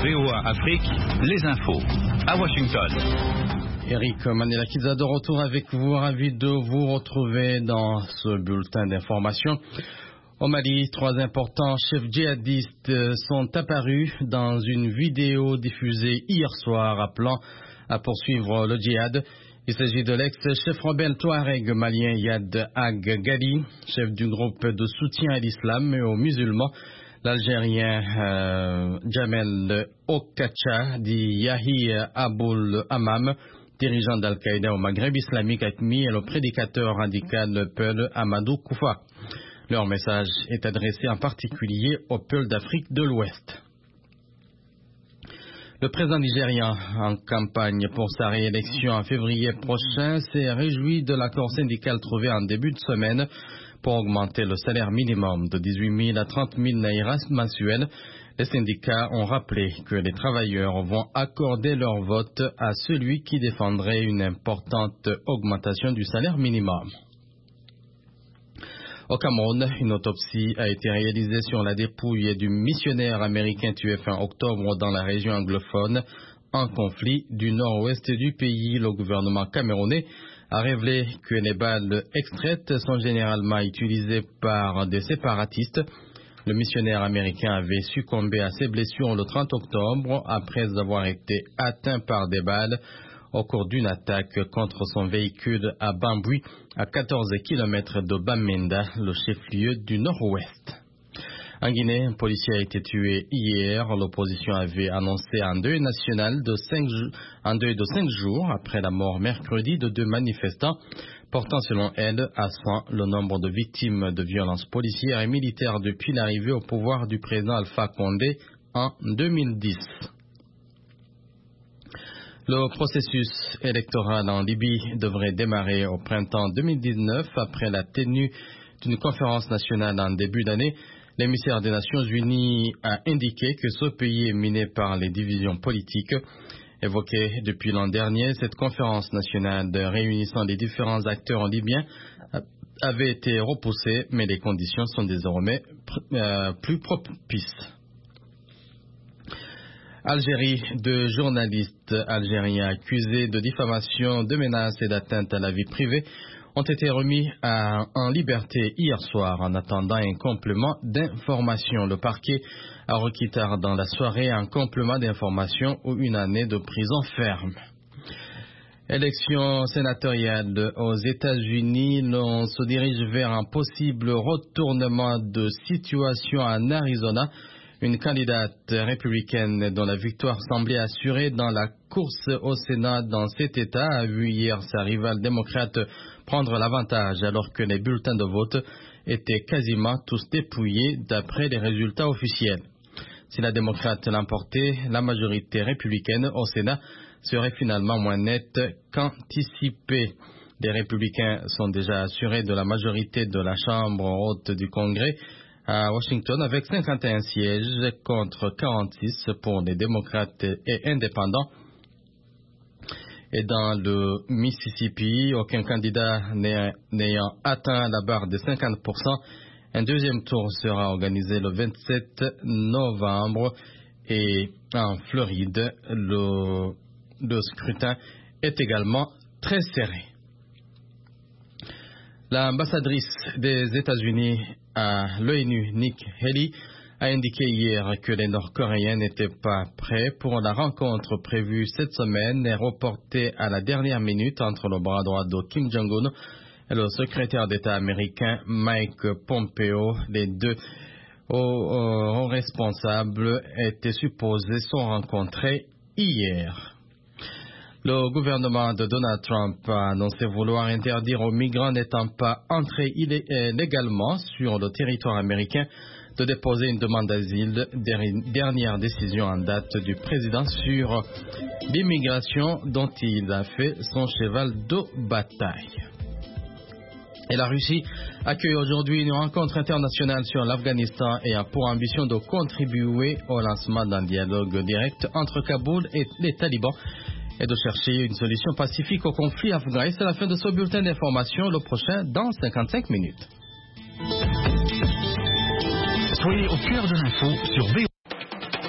VOA Afrique, les infos. À Washington. Eric Manelakiza de retour avec vous, ravi de vous retrouver dans ce bulletin d'information. Au Mali, 3 importants chefs djihadistes sont apparus dans une vidéo diffusée hier soir appelant à poursuivre le djihad. Il s'agit de l'ex-chef rebelle touareg malien Yad Ag Ghali, chef du groupe de soutien à l'islam et aux musulmans, l'Algérien Jamel Okacha, dit Yahi Aboul Hammam, dirigeant d'Al-Qaïda au Maghreb islamique AQMI, et le prédicateur radical Peul Amadou Koufa. Leur message est adressé en particulier au peuple d'Afrique de l'Ouest. Le président nigérian, en campagne pour sa réélection en février prochain, s'est réjoui de l'accord syndical trouvé en début de semaine pour augmenter le salaire minimum de 18 000 à 30 000 naïras mensuels. Les syndicats ont rappelé que les travailleurs vont accorder leur vote à celui qui défendrait une importante augmentation du salaire minimum. Au Cameroun, une autopsie a été réalisée sur la dépouille du missionnaire américain tué fin octobre dans la région anglophone en conflit du nord-ouest du pays. Le gouvernement camerounais a révélé que les balles extraites sont généralement utilisées par des séparatistes. Le missionnaire américain avait succombé à ses blessures le 30 octobre après avoir été atteint par des balles au cours d'une attaque contre son véhicule à Bambui, à 14 km de Bamenda, le chef-lieu du nord-ouest. En Guinée, un policier a été tué hier. L'opposition avait annoncé un deuil national de 5 jours après la mort mercredi de 2 manifestants, portant selon elle à 100 le nombre de victimes de violences policières et militaires depuis l'arrivée au pouvoir du président Alpha Condé en 2010. Le processus électoral en Libye devrait démarrer au printemps 2019 après la tenue d'une conférence nationale en début d'année. L'émissaire des Nations Unies a indiqué que ce pays est miné par les divisions politiques. Évoquée depuis l'an dernier, cette conférence nationale réunissant les différents acteurs libyens avait été repoussée, mais les conditions sont désormais plus propices. Algérie, 2 journalistes algériens accusés de diffamation, de menaces et d'atteinte à la vie privée ont été remis en liberté hier soir en attendant un complément d'information. Le parquet a requis tard dans la soirée un complément d'information ou une année de prison ferme. Élection sénatoriale aux États-Unis, l'on se dirige vers un possible retournement de situation en Arizona. Une candidate républicaine dont la victoire semblait assurée dans la course au Sénat dans cet État a vu hier sa rivale démocrate prendre l'avantage alors que les bulletins de vote étaient quasiment tous dépouillés d'après les résultats officiels. Si la démocrate l'emportait, la majorité républicaine au Sénat serait finalement moins nette qu'anticipé. Les républicains sont déjà assurés de la majorité de la Chambre haute du Congrès à Washington avec 51 sièges contre 46 pour les démocrates et indépendants. Et dans le Mississippi, aucun candidat n'ayant atteint la barre des 50%, un deuxième tour sera organisé le 27 novembre. Et en Floride, le scrutin est également très serré. L'ambassadrice des États-Unis à l'ONU, Nikki Haley, a indiqué hier que les Nord-Coréens n'étaient pas prêts pour la rencontre prévue cette semaine et reportée à la dernière minute entre le bras droit de Kim Jong-un et le secrétaire d'État américain Mike Pompeo. Les deux hauts responsables étaient supposés se rencontrer hier. Le gouvernement de Donald Trump a annoncé vouloir interdire aux migrants n'étant pas entrés légalement sur le territoire américain de déposer une demande d'asile, dernière décision en date du président sur l'immigration dont il a fait son cheval de bataille. Et la Russie accueille aujourd'hui une rencontre internationale sur l'Afghanistan et a pour ambition de contribuer au lancement d'un dialogue direct entre Kaboul et les talibans et de chercher une solution pacifique au conflit afghan. Et c'est la fin de ce bulletin d'information, le prochain dans 55 minutes. Soyez au cœur de l'info sur VOA.